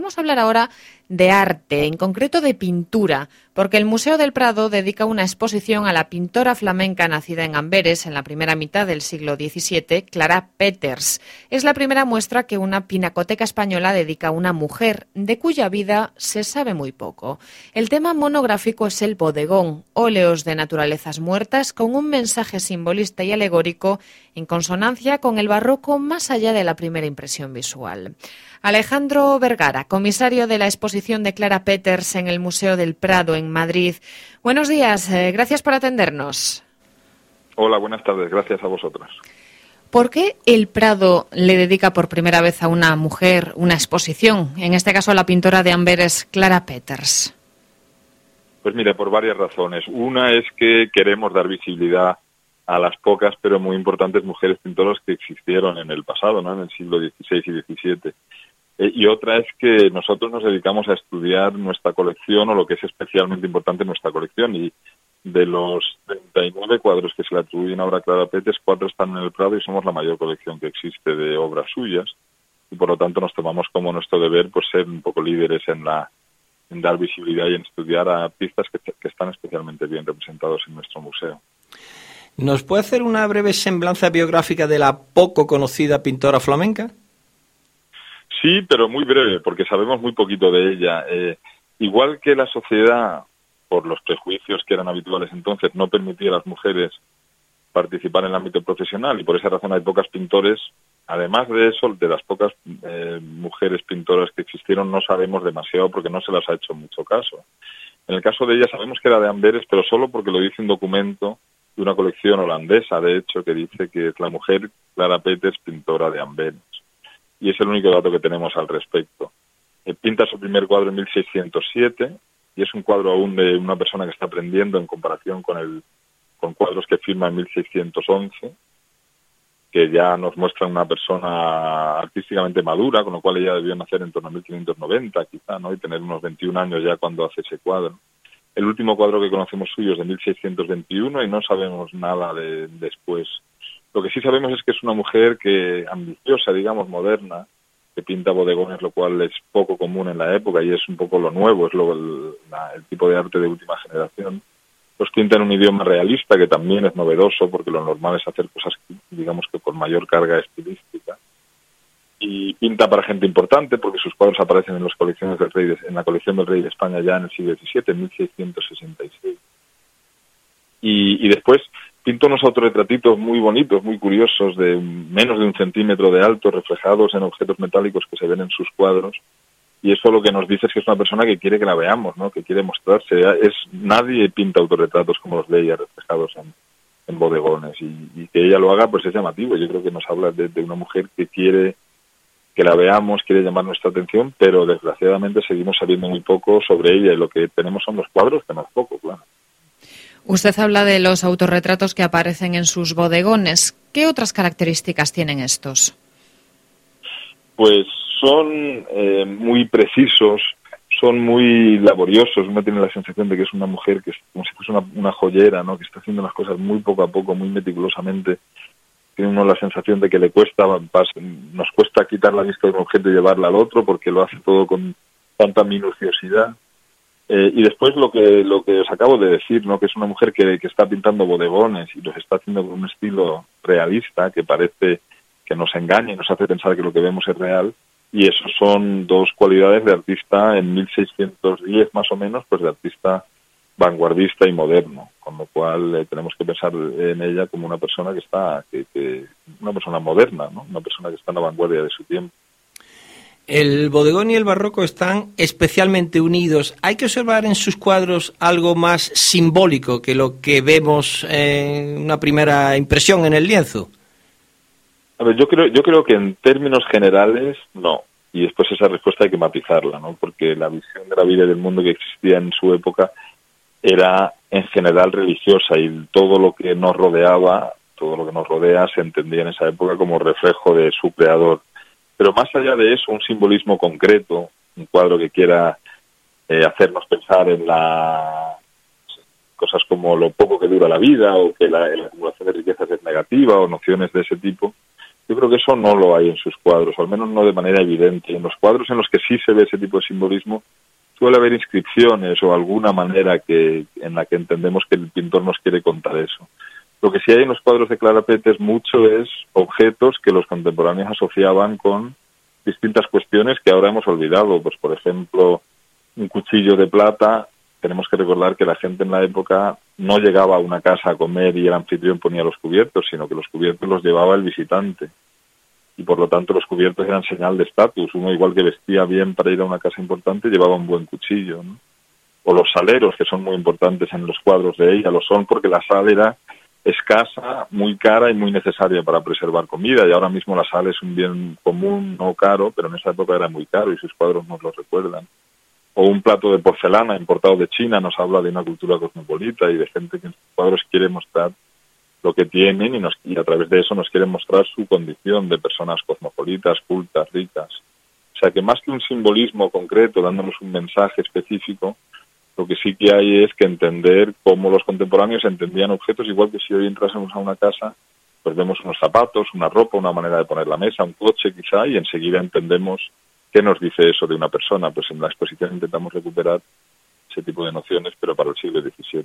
Vamos a hablar ahora de arte, en concreto de pintura, porque el Museo del Prado dedica una exposición a la pintora flamenca nacida en Amberes en la primera mitad del siglo XVII, Clara Peters. Es la primera muestra que una pinacoteca española dedica a una mujer, de cuya vida se sabe muy poco. El tema monográfico es el bodegón, óleos de naturalezas muertas con un mensaje simbolista y alegórico en consonancia con el barroco más allá de la primera impresión visual. Alejandro Vergara, comisario de la exposición de Clara Peters en el Museo del Prado en Madrid. Buenos días, gracias por atendernos. Hola, buenas tardes, gracias a vosotros. ¿Por qué el Prado le dedica por primera vez a una mujer una exposición, en este caso a la pintora de Amberes, Clara Peters? Pues mire, por varias razones. Una es que queremos dar visibilidad a las pocas pero muy importantes mujeres pintoras que existieron en el pasado, ¿no? En el siglo XVI y XVII. Y otra es que nosotros nos dedicamos a estudiar nuestra colección, o lo que es especialmente importante en nuestra colección, y de los 39 cuadros que se le atribuyen ahora a Clara Peters, 4 están en el Prado y somos la mayor colección que existe de obras suyas, y por lo tanto nos tomamos como nuestro deber pues ser un poco líderes en dar visibilidad y en estudiar a artistas que están especialmente bien representados en nuestro museo. ¿Nos puede hacer una breve semblanza biográfica de la poco conocida pintora flamenca? Sí, pero muy breve, porque sabemos muy poquito de ella. Igual que la sociedad, por los prejuicios que eran habituales entonces, no permitía a las mujeres participar en el ámbito profesional, y por esa razón hay pocas pintores. Además de eso, de las pocas mujeres pintoras que existieron, no sabemos demasiado porque no se las ha hecho mucho caso. En el caso de ella sabemos que era de Amberes, pero solo porque lo dice un documento de una colección holandesa, de hecho, que dice que es la mujer Clara Peters, pintora de Amberes. Y es el único dato que tenemos al respecto. Pinta su primer cuadro en 1607 y es un cuadro aún de una persona que está aprendiendo en comparación con cuadros que firma en 1611, que ya nos muestran una persona artísticamente madura, con lo cual ella debió nacer en torno a 1590 quizá, ¿no? Y tener unos 21 años ya cuando hace ese cuadro. El último cuadro que conocemos suyo es de 1621 y no sabemos nada de después. Lo que sí sabemos es que es una mujer ambiciosa, digamos, moderna, que pinta bodegones, lo cual es poco común en la época y es un poco lo nuevo, es el tipo de arte de última generación. Los pinta en un idioma realista, que también es novedoso, porque lo normal es hacer cosas, digamos, que con mayor carga estilística. Y pinta para gente importante, porque sus cuadros aparecen en las colecciones en la colección del Rey de España ya en el siglo XVII, en 1666. Y después pintó unos autorretratitos muy bonitos, muy curiosos, de menos de 1 centímetro de alto, reflejados en objetos metálicos que se ven en sus cuadros. Y eso lo que nos dice es que es una persona que quiere que la veamos, ¿no? Que quiere mostrarse. Nadie pinta autorretratos como los de ella, reflejados en bodegones. Y que ella lo haga, pues es llamativo. Yo creo que nos habla de una mujer que quiere que la veamos, quiere llamar nuestra atención, pero desgraciadamente seguimos sabiendo muy poco sobre ella, y lo que tenemos son los cuadros, que no es poco, claro. Usted habla de los autorretratos que aparecen en sus bodegones. ¿Qué otras características tienen estos? Pues son muy precisos, son muy laboriosos. Uno tiene la sensación de que es una mujer que es como si fuese una joyera, ¿no? Que está haciendo las cosas muy poco a poco, muy meticulosamente. Tiene uno la sensación de que nos cuesta quitar la vista de un objeto y llevarla al otro, porque lo hace todo con tanta minuciosidad. Y después lo que os acabo de decir, ¿no? Que es una mujer que está pintando bodegones y los está haciendo con un estilo realista que parece que nos engaña y nos hace pensar que lo que vemos es real. Y eso son dos cualidades de artista en 1610 más o menos, pues de artista vanguardista y moderno, con lo cual tenemos que pensar en ella como una persona una persona moderna, ¿no? Una persona que está en la vanguardia de su tiempo. El bodegón y el barroco están especialmente unidos. ¿Hay que observar en sus cuadros algo más simbólico que lo que vemos en una primera impresión en el lienzo? A ver, yo creo que en términos generales no. Y después esa respuesta hay que matizarla, ¿no? Porque la visión de la vida y del mundo que existía en su época era en general religiosa, y todo lo que nos rodea se entendía en esa época como reflejo de su creador. Pero más allá de eso, un simbolismo concreto, un cuadro que quiera hacernos pensar en cosas como lo poco que dura la vida, o que la acumulación de riquezas es negativa, o nociones de ese tipo, Yo creo que eso no lo hay en sus cuadros, o al menos no de manera evidente. En los cuadros en los que sí se ve ese tipo de simbolismo, suele haber inscripciones o alguna manera en la que entendemos que el pintor nos quiere contar eso. Lo que sí hay en los cuadros de Clara Peters mucho es objetos que los contemporáneos asociaban con distintas cuestiones que ahora hemos olvidado. Pues, por ejemplo, un cuchillo de plata. Tenemos que recordar que la gente en la época no llegaba a una casa a comer y el anfitrión ponía los cubiertos, sino que los cubiertos los llevaba el visitante. Y por lo tanto los cubiertos eran señal de estatus. Uno, igual que vestía bien para ir a una casa importante, llevaba un buen cuchillo, ¿no? O los saleros, que son muy importantes en los cuadros de ella, lo son porque la sal era escasa, muy cara y muy necesaria para preservar comida. Y ahora mismo la sal es un bien común, no caro, pero en esa época era muy caro y sus cuadros nos lo recuerdan. O un plato de porcelana importado de China nos habla de una cultura cosmopolita y de gente que en sus cuadros quiere mostrar lo que tienen y a través de eso nos quieren mostrar su condición de personas cosmopolitas, cultas, ricas. O sea que más que un simbolismo concreto dándonos un mensaje específico, lo que sí que hay es que entender cómo los contemporáneos entendían objetos, igual que si hoy entrásemos a una casa, pues vemos unos zapatos, una ropa, una manera de poner la mesa, un coche quizá, y enseguida entendemos qué nos dice eso de una persona. Pues en la exposición intentamos recuperar ese tipo de nociones, pero para el siglo XVII.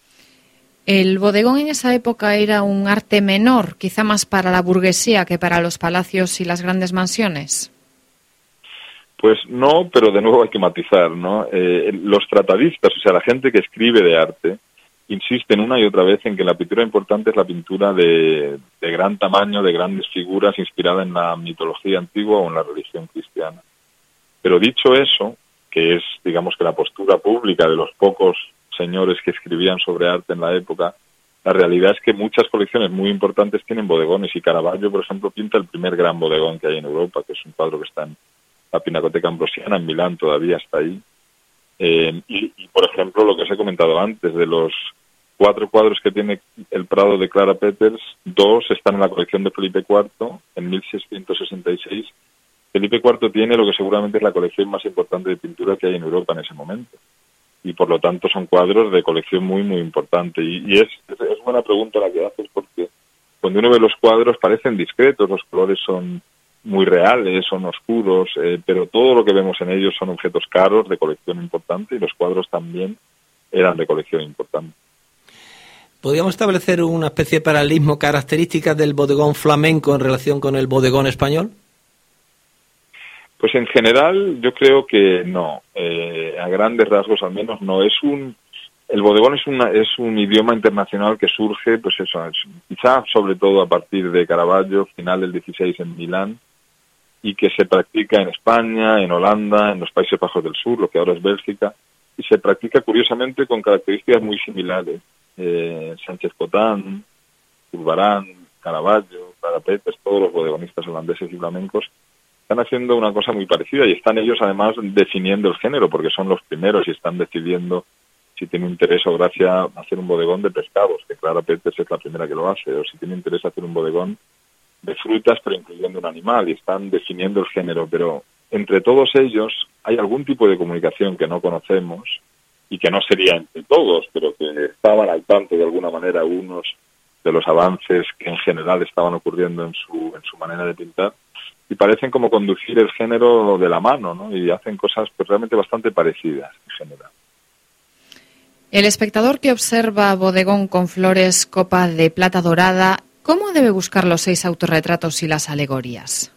¿El bodegón en esa época era un arte menor, quizá más para la burguesía que para los palacios y las grandes mansiones? Pues no, pero de nuevo hay que matizar, ¿no? Los tratadistas, o sea, la gente que escribe de arte, insisten una y otra vez en que la pintura importante es la pintura de gran tamaño, de grandes figuras, inspirada en la mitología antigua o en la religión cristiana. Pero dicho eso, que es, digamos, que la postura pública de los pocos señores que escribían sobre arte en la época, la realidad es que muchas colecciones muy importantes tienen bodegones, y Caravaggio, por ejemplo, pinta el primer gran bodegón que hay en Europa, que es un cuadro que está en la Pinacoteca Ambrosiana, en Milán, todavía está ahí. Y, por ejemplo, lo que os he comentado antes, de los 4 cuadros que tiene el Prado de Clara Peters, 2 están en la colección de Felipe IV, en 1666. Felipe IV tiene lo que seguramente es la colección más importante de pintura que hay en Europa en ese momento. Y por lo tanto son cuadros de colección muy, muy importante. Y es buena pregunta la que haces, porque cuando uno ve los cuadros parecen discretos, los colores son muy reales, son oscuros, pero todo lo que vemos en ellos son objetos caros, de colección importante, y los cuadros también eran de colección importante. ¿Podríamos establecer una especie de paralelismo, características del bodegón flamenco en relación con el bodegón español? Pues en general yo creo que no, a grandes rasgos al menos no. El bodegón es un idioma internacional que surge, pues eso, quizá sobre todo a partir de Caravaggio, final del XVI en Milán, y que se practica en España, en Holanda, en los Países Bajos del Sur, lo que ahora es Bélgica, y se practica curiosamente con características muy similares. Sánchez Cotán, Zurbarán, Caravaggio, Clara Peters, todos los bodegonistas holandeses y flamencos están haciendo una cosa muy parecida, y están ellos además definiendo el género, porque son los primeros y están decidiendo si tiene interés o gracia hacer un bodegón de pescados, que Clara Peters es la primera que lo hace, o si tiene interés hacer un bodegón de frutas pero incluyendo un animal, y están definiendo el género. Pero entre todos ellos hay algún tipo de comunicación que no conocemos y que no sería entre todos, pero que estaban al tanto de alguna manera unos de los avances que en general estaban ocurriendo en su manera de pintar, y parecen como conducir el género de la mano, ¿no? Y hacen cosas pues realmente bastante parecidas en general. El espectador que observa bodegón con flores, copa de plata dorada, ¿cómo debe buscar los 6 autorretratos y las alegorías?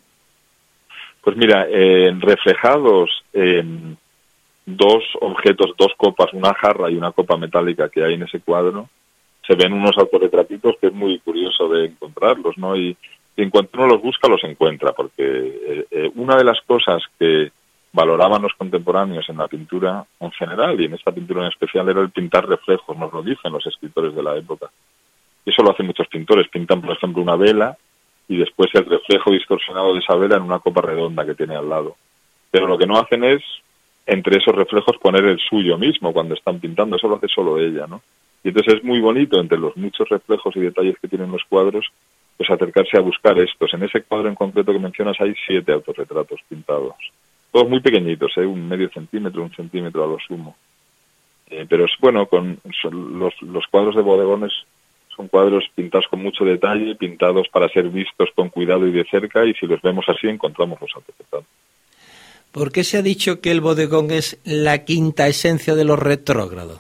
Pues mira, reflejados en 2 objetos, 2 copas, una jarra y una copa metálica que hay en ese cuadro, se ven unos autorretratitos que es muy curioso de encontrarlos, ¿no? Y en cuanto uno los busca, los encuentra, porque una de las cosas que valoraban los contemporáneos en la pintura en general y en esta pintura en especial era el pintar reflejos, nos lo dicen los escritores de la época. Y eso lo hacen muchos pintores, pintan por ejemplo una vela y después el reflejo distorsionado de esa vela en una copa redonda que tiene al lado. Pero lo que no hacen es, entre esos reflejos, poner el suyo mismo cuando están pintando, eso lo hace solo ella, ¿no? Y entonces es muy bonito, entre los muchos reflejos y detalles que tienen los cuadros, pues acercarse a buscar estos. En ese cuadro en concreto que mencionas hay 7 autorretratos pintados. Todos muy pequeñitos, un medio centímetro, 1 centímetro a lo sumo. Pero es bueno, los cuadros de bodegones Son cuadros pintados con mucho detalle, pintados para ser vistos con cuidado y de cerca, y si los vemos así encontramos los artefactos. ¿Por qué se ha dicho que el bodegón es la quinta esencia de lo retrógrado?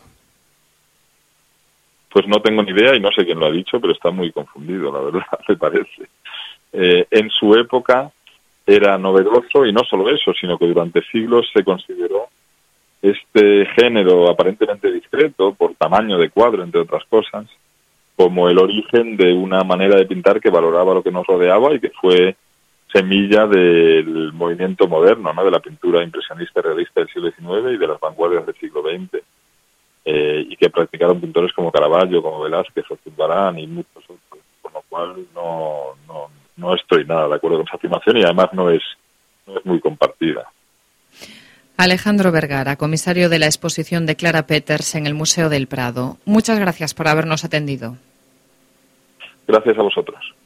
Pues no tengo ni idea y no sé quién lo ha dicho, pero está muy confundido, la verdad, me parece. En su época era novedoso, y no solo eso, sino que durante siglos se consideró este género aparentemente discreto, por tamaño de cuadro, entre otras cosas, como el origen de una manera de pintar que valoraba lo que nos rodeaba y que fue semilla del movimiento moderno, ¿no?, de la pintura impresionista y realista del siglo XIX y de las vanguardias del siglo XX, y que practicaron pintores como Caravaggio, como Velázquez o Zurbarán y muchos otros, con lo cual no estoy nada de acuerdo con esa afirmación, y además no es muy compartida. Alejandro Vergara, comisario de la exposición de Clara Peters en el Museo del Prado. Muchas gracias por habernos atendido. Gracias a vosotros.